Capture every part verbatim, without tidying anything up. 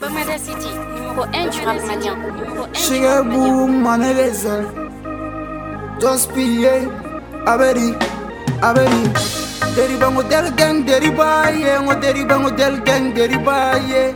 Gomada City, numéro un du rap malien. Shigabou, maneleza. Just P A, Aberi, Aberi. Deriba model gang, deriba ye, ngo deriba model gang, deriba ye,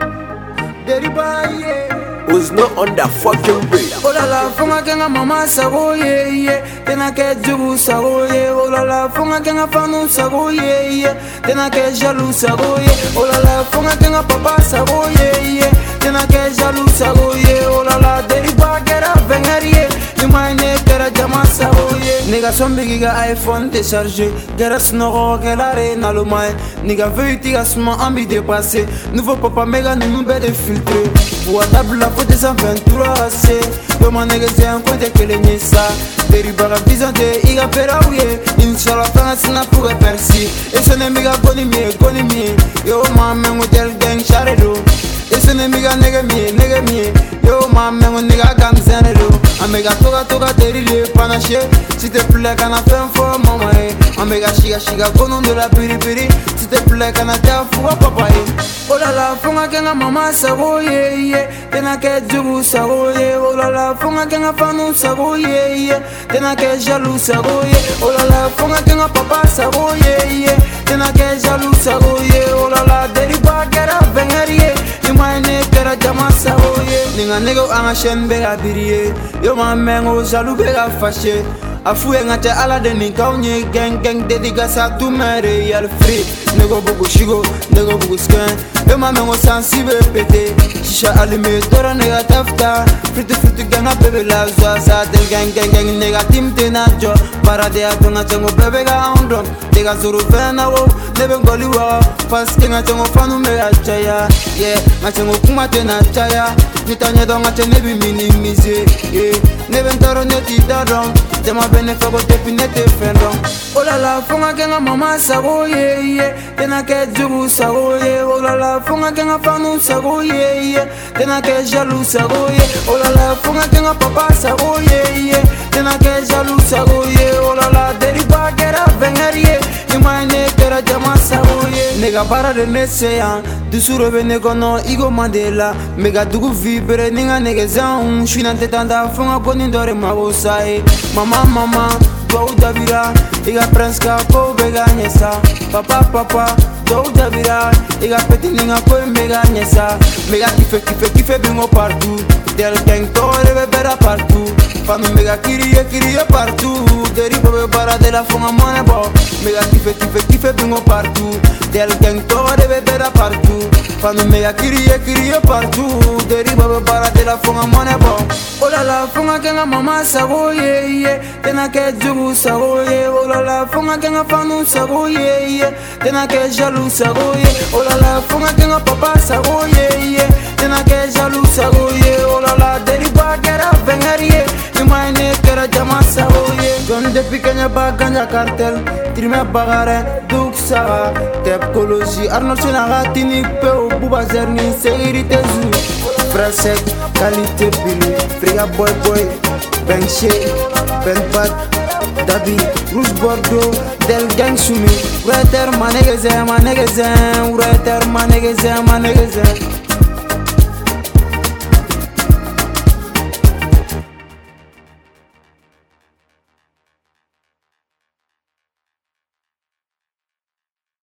deriba ye. Was not on the fucking way. Oh la la, fonga kenga mama sago ye ye, tena ke jugu sago ye. Oh la la, fonga kenga fanu sago ye ye, tena ke jaloux sago ye. Oh la la, fonga kenga papa sago ye ye, tena ke jaloux sago ye. Oh la la, deriba kera vengerie, imane kera jama sago ye. Nigga sombi ga iPhone déchargé, kera snoro kera re nalomai. Nigga veuille tiga sma ambi dépassé, nouveau papa méga nous be défiltré. Bois table la faute cent vingt-trois C. Yo ma nigga c'est un compte que les nissa. Deriba ga bizante iga pera ouye. Inshallah fanga sina pour persi. Et ce n'est méga goni mi goni mi. Yo ma mengo tel gang charedo. Et ce n'est méga nigga mi nigga mi. Yo ma mengo nigga gang zenedo. Amega toga toga terile panache. S'il te plaît kana femme for mama eh. Amega shiga shiga gonon de la piri piri. S'il te plaît kana ta fuwa papa eh. Oh la la fonga kenga mama sago ye ye, tena ke jugu sago ye. Oh la la fonga kenga fanu sago ye ye, tena ke jaloux sago ye. Oh la la fonga kenga papa sago ye ye, tena ke jaloux sago ye. Oh la la deriba kera vengerie, imane kera jama sago ye. Ninga nego anga shen bega birie, yo ma mengo jaloux bega fâché. Afoué ngate ala de ni kaunye gang gang dediga sa tu mere yal free. Nego bugu shigo, nego bugu scan. Yo ma mengo sensible pété. Shisha allumé, dora nega tafta. Fritte fritte ganga bébé la joie. Sa del gang gang gang nega team tena jo. Parade a tonga chango bébé ga ondom. Dega zuru fena wo, nebe ngoli wa. Paske nga chango fanu mega chaya. Yeah, nga chango kuma tena chaya. Nitanya donga chene bi minimize. Yeah, nebe ntaro neti daron. Dema bene fago tepi nete fendon. Oh la la, fonga kenga mama sago ye ye, tena ke jugu sago ye. Oh la la, fonga kenga fanu sago ye ye, tena ke jaloux sago ye. Oh la la, fonga kenga papa sago ye ye, tena ke jaloux sago ye. Oh la la, deriba kera vengerie, imane kera jama sago ye. Nega para de neseya, dusuro bene kono igo mandela. Mega dugu vibre ninga nege zan, shina tetanda fonga koni ndore magosae. Mama mama, dou dabira, iga prenska ko bega nyesa. Papa papa, dou dabira, iga peti ninga ko mega nyesa. Mega kife kife kife bingo partout. Del gang tore be bera partout. Fanu mega kiriye kiriye partout. Deriba be bara de la fonga mone bo. Mega kife kife kife bingo partout. Del gang tore be bera partout. Fanu mega kiriye kiriye partout. Deriba be bara de la fonga mone bo. Oh la la, fonga kenga mama sago ye ye, tena ke jugu sago ye. Oh la la, fonga kenga fanu sago ye ye, tena ke jaloux sago ye. Oh la la, fonga kenga papa sago ye ye, tena ke jaloux sago ye. Oh la la, deriba kera vengerie, imane kera jama sago ye. John depuis kenya baganya cartel, trime bagare duk saga, tepkologie Arnold Schwarzenegger pe o buba zerni sécurité zou. Frasek, qualité Billy, Frega Boy Boy, Ben Shea, Ben Bat, Dabi, Rouge Bordeaux, Del Gang Soumi, Urater Manegazin, Manegazin, Urater Manegazin, Manegazin.